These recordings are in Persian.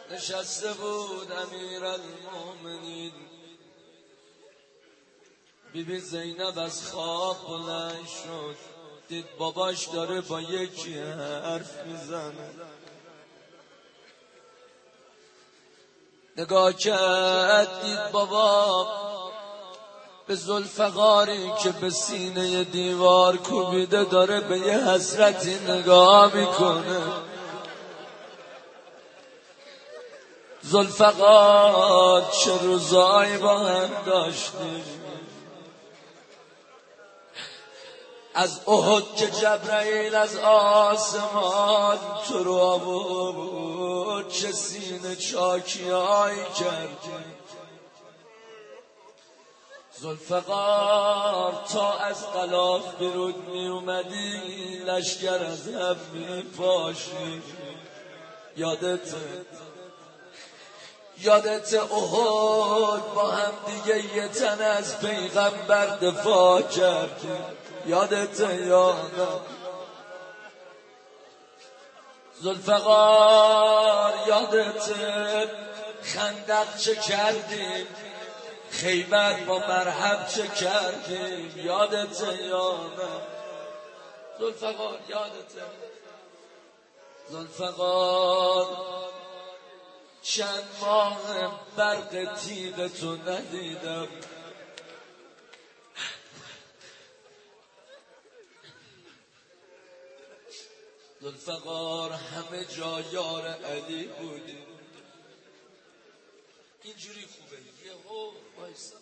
نشسته بود امیرالمومنین بیبی زینب از خواب بلند شد، دید باباش داره با یکی حرف میزنه. نگاه کرد دید بابا به ذوالفقاری که به سینه دیوار کوبیده داره به یه حسرتی نگاه میکنه. ذوالفقار چه روزایی با هم داشتیم، از احد که جبرائیل از آسمان تو رو آورد، چه سینه چاکیایی کردی. ذوالفقار تا از غلاف بیرون می اومدی لشکر از هم می پاشی. یادت احد با هم دیگه یه تن از پیغمبر دفاع کردی؟ یادت یادم ذوالفقار، یادت خندق چه کردیم، خیبر با مرحب چه کردیم؟ یادت یادم ذوالفقار، یادت ذوالفقار چند ماه برق تیغ تو ندیدم. ذوالفقار همه جا یار علی بودی. اینجوری خوبه یهو وایسا.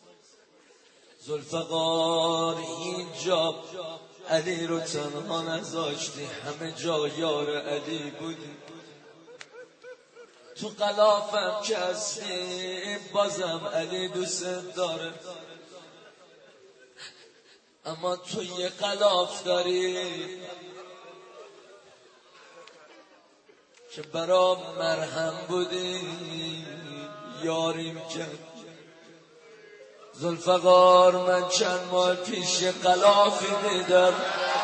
ذوالفقار اینجا علی رو تنها نذاشتی، همه جا یار علی بودی. تو غلافم که هستی بازم علی دوست داره، اما تو یه غلاف داری که برام مرهم بودی، یاریم کرد. ذوالفقار من چند ماه پیش یه غلافی دیدم،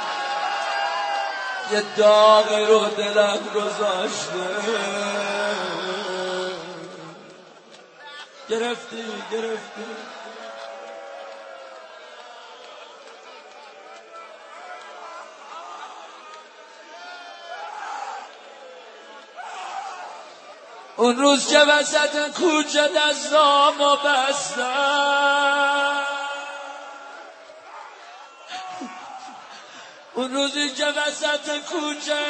یه داغی رو دلم گذاشته. گرفتی اون روز که وسط کوچه دستامو بستم، اون روزی که وسط کوچه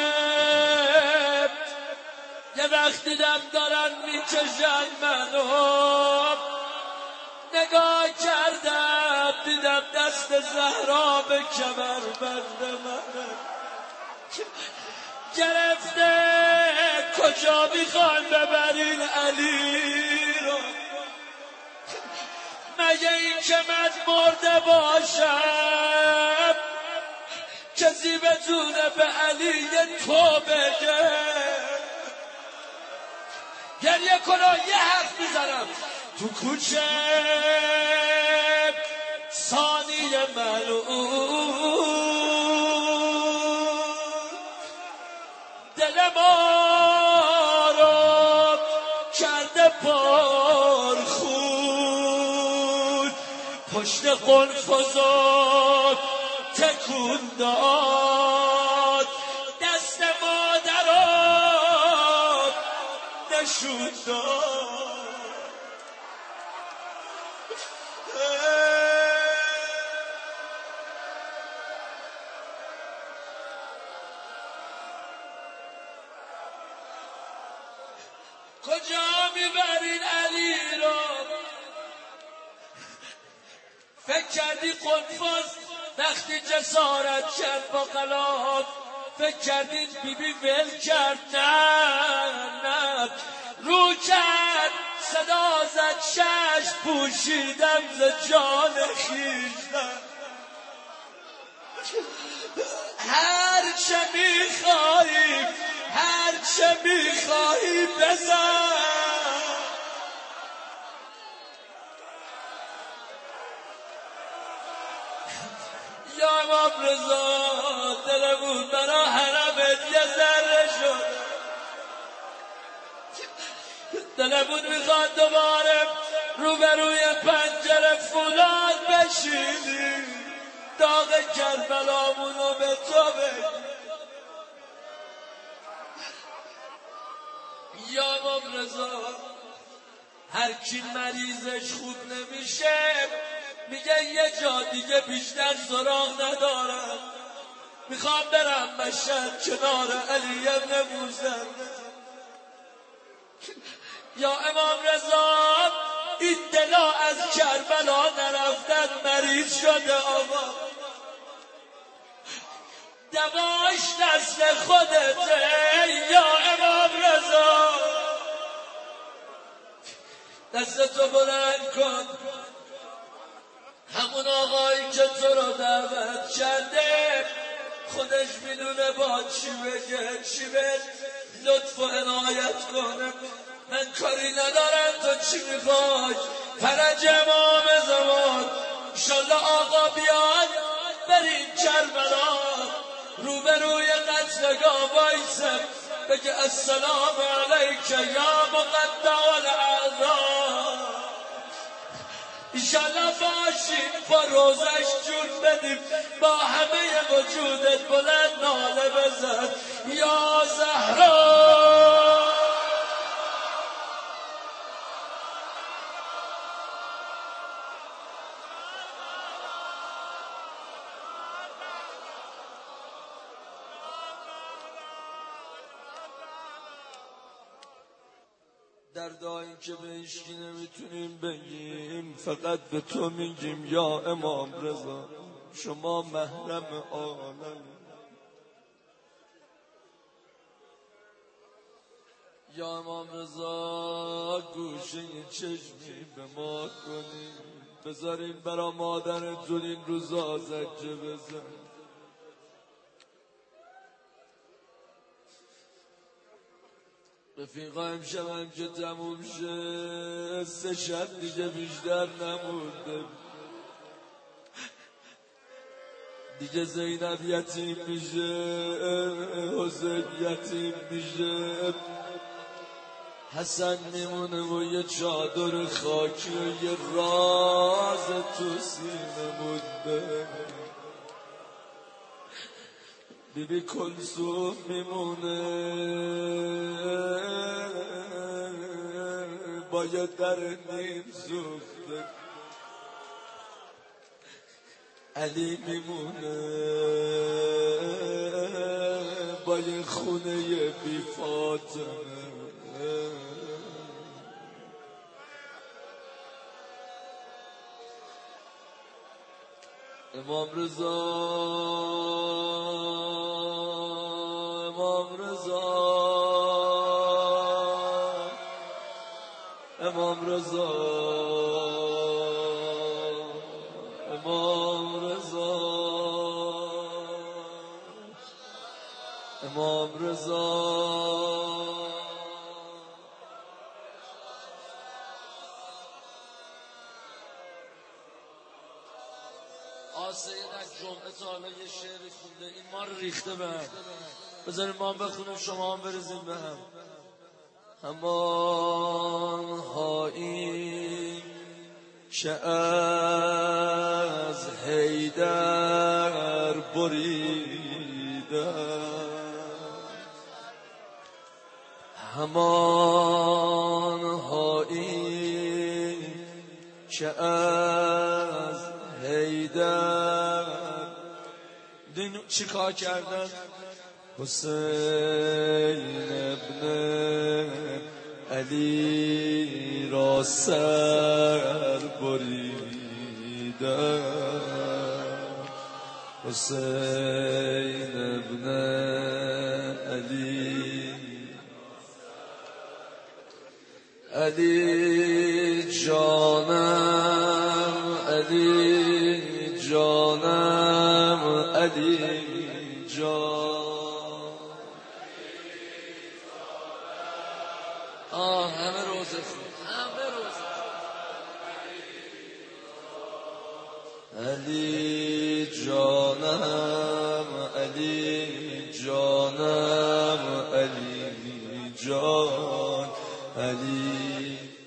یه وقت دیدم دارن میکشن منو، نگاه کردم دیدم دست زهرا به کمر بند منه گرفته. کجا میخوان ببرین علی رو؟ مگه این که من مرده باشم کسی بتونه به علی تو بگه؟ گریه کنو یه حرف میزنم تو کوچه ثانیه ملعون، دل ما رو کرده پرخون، پشت قنفذ تکون داد، دست مادرم نشون داد. کجا میبرین علی رو؟ فکر کردی قنفذ وقتی جسارت کرد با غلاف، فکر کردید بیبی ول کرد؟ نه رو کرد صدا زد چشم پوشیدم ز جان خویشتن. هر چه میخوایی بزن، یا امام رضا دلمون برا حرمت یه ذره شد. دلمون میخواد دوباره روبروی پنجره فولاد بشینی، داغ کربلامونو به تو بگی. یا امام رضا هر کی مریضش خوب نمیشه میگه یه جا دیگه بیشتر سراغ ندارم، میخوام برم مشهد کنار علی ابن موسی. یا امام رضا این دلا از کربلا نرفتن مریض شده آقا، دواش دست خودته. یا امام رضا دستتو بلند کن، همون آقایی که تو رو دعوت کرده خودش میدونه با چی بگه، چی به لطف و عنایت کنه. من کاری ندارم تو چی میخوای، فرج امام زمان انشالله آقا بیاد بریم کربلا، روبروی قتلگاه وایسه بگه السلام علیک یا مقطع الاعضاء. انشالله باشیم با روزش جون بدیم، با همه وجودت بلند ناله بزن یا زهرا. دردایی که به هیچکی نمیتونیم بگیم فقط به تو میگیم یا امام رضا، شما محرم عالم. یا امام رضا گوشه چشمی به ما کنیم، بذاریم برا مادرتون این روزا زجه بزن. رفیقا امشبم که تموم شه 3 شب دیگه بیشتر نمونده، دیگه زینب یتیم میشه، حسین یتیم میشه، حسن میمونه و یه چادر خاکی و یه راز تو سینه مونده، بیبی کلثوم میمونه با یه در نیم سوخته، علی میمونه با یه خونه بی فاطمه. امام رضا امام رضا امام رضا امام رضا امام رضا. سید از جمعه تا حالا یه شعری خونده، این ما رو ریخته به هم، بذاریم ما هم بخونیم شما هم برزیم به هم. همان هایی که از حیدر بریدن، همان هایی که از حیدر دین چی کار کردن؟ حسین ابن علی را سر بریدن، حسین ابن علی علی جانم علی جانم علی جان. همه روزه همه روزه علی جانم علی جانم علی جان. علی